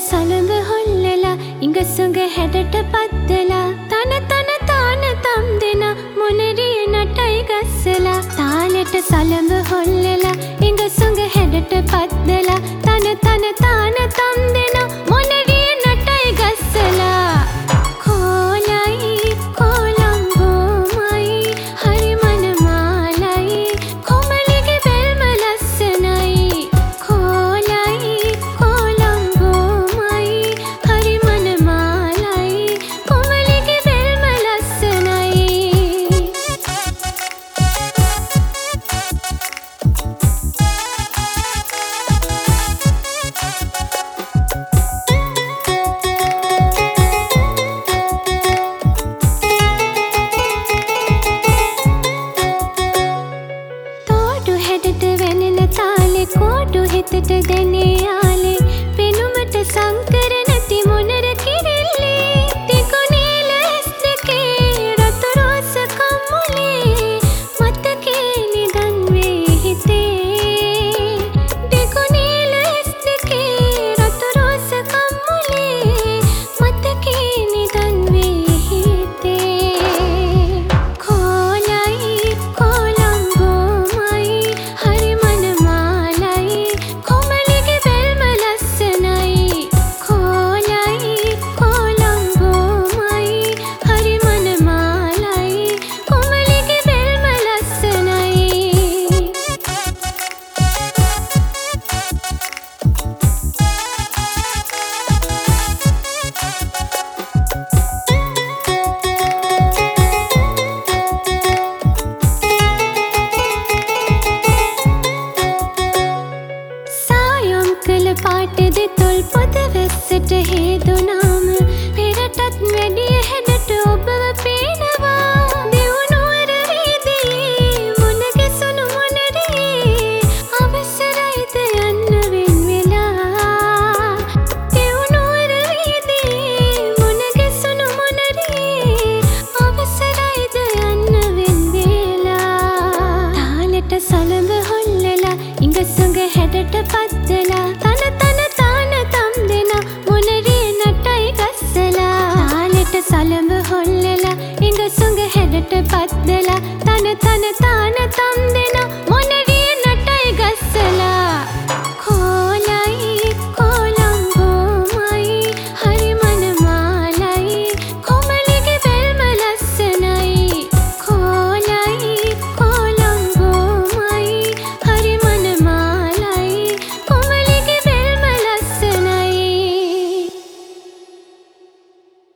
සලඹ හොල්ලලා ඉඟසුඟ හැඩට පද්දලා තන තන තාන තම් දෙන මොනරිය නටයි ගස්සලා තාලෙට සලඹ හොල්ලලා ඉඟසුඟ හැඩට පද්දලා තන තන තාන තම් දෙන මොනරිය නටයි ගස්සලා කොලයි කොලම්බෝමයි හරි මනමාලයි කොමලිගේ බෙල්ම ලස්සනයි කොලයි කොලම්බෝමයි හරි මනමාලයි කොමලිගේ බෙල්ම ලස්සනයි හැඩට වෙනෙන තාලේ කෝඩු හිතට දැනේ යාලේ පෙනුමට සංකර නැති මොනර කිරිල්ලේ තිකුණීල ඇස් දෙකේ රතු රෝස කම්මුලේ මතකේ නිදන් වේ හිතේ තිකුණීල ඇස් දෙකේ රතු රෝස කම්මුලේ මතකේ නිදන් වේ හිතේ කොලයි කොලම්බෝමයි හරි මනමාලයි කොමලිගේ බෙල්ම ලස්සනයි කොලයි කොලම්බෝමයි හරි මනමාලයි කොමලිගේ බෙල්ම ලස්සනයි සායම් කළ පාට දෙතොල් පොද වැස්සට හේදුනාම පෙරටත් වැඩිය හැඩට ඔබව පේනවා දෙවුනුවර වීදියේ මුණ ගැසුණු මොනරියේ අවසරයිද යන්න වෙන් වෙලා දෙවුනුවර වීදියේ මුණ ගැසුණු මොනරියේ අවසරයිද යන්න වෙන් වෙලා තාලෙට සලඹ හොල්ලලා ඉඟසුඟ හැඩට පද්දලා තන තන තාන තම් දෙන මොනරිය නටයි ගස්සලා තාලෙට සලඹ හොල්ලලා ඉඟසුඟ හැඩට පද්දලා තන තන තාන